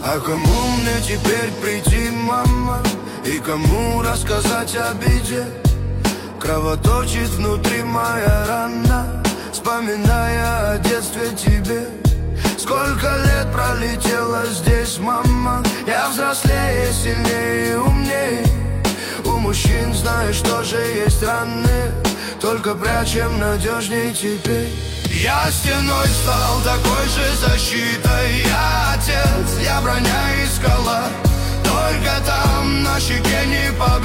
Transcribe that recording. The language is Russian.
А кому мне теперь прийти, мама? И кому рассказать о беде? Кровоточит внутри моя рана, вспоминая о детстве тебе. Сколько лет пролетело здесь, мама? Я взрослее, сильнее и умнее. У мужчин, знаешь, тоже есть раны, только прячем надежней теперь. Я стеной стал, такой же защитой. Я отец, я броня и скала. Только там на щеке не победа.